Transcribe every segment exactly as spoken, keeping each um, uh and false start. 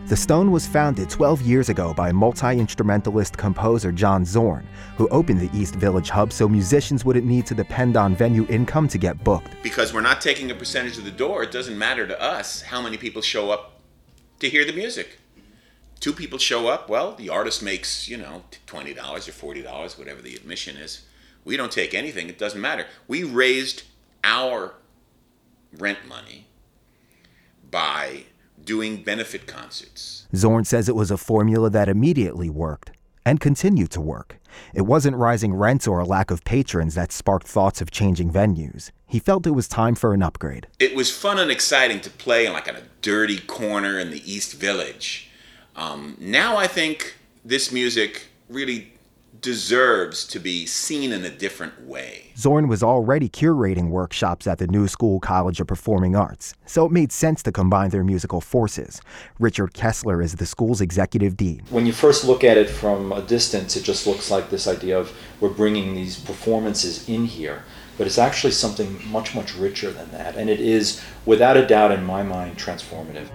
The Stone was founded twelve years ago by multi-instrumentalist composer John Zorn, who opened the East Village Hub so musicians wouldn't need to depend on venue income to get booked. Because we're not taking a percentage of the door, it doesn't matter to us how many people show up to hear the music. Two people show up, well, the artist makes, you know, twenty dollars or forty dollars, whatever the admission is. We don't take anything, it doesn't matter. We raised our rent money by doing benefit concerts. Zorn says it was a formula that immediately worked and continued to work. It wasn't rising rents or a lack of patrons that sparked thoughts of changing venues. He felt it was time for an upgrade. It was fun and exciting to play in like in a dirty corner in the East Village. Um, now I think this music really deserves to be seen in a different way. Zorn was already curating workshops at the New School College of Performing Arts, so it made sense to combine their musical forces. Richard Kessler is the school's executive dean. When you first look at it from a distance, it just looks like this idea of we're bringing these performances in here, but it's actually something much, much richer than that, and it is, without a doubt in my mind, transformative.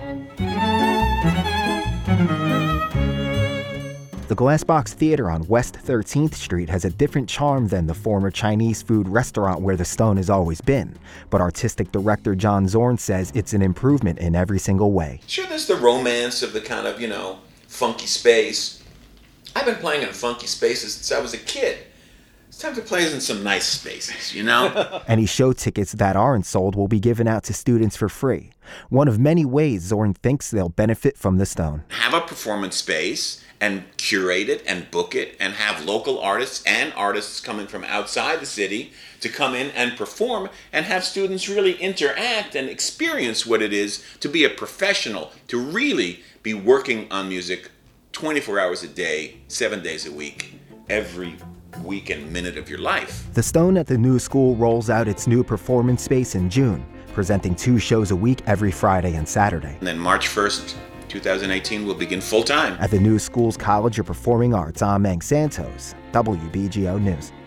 The Glassbox Theater on West thirteenth Street has a different charm than the former Chinese food restaurant where the Stone has always been. But artistic director John Zorn says it's an improvement in every single way. Sure, there's the romance of the kind of, you know, funky space. I've been playing in funky spaces since I was a kid. It's time to play in some nice spaces, you know? Any show tickets that aren't sold will be given out to students for free. One of many ways Zorn thinks they'll benefit from the Stone. Have a performance space and curate it and book it and have local artists and artists coming from outside the city to come in and perform and have students really interact and experience what it is to be a professional, to really be working on music twenty-four hours a day, seven days a week, every week and minute of your life. The Stone at the New School rolls out its new performance space in June, presenting two shows a week every Friday and Saturday. And then March first, twenty eighteen will begin full-time. At the New School's College of Performing Arts, I'm Mang Santos, W B G O News.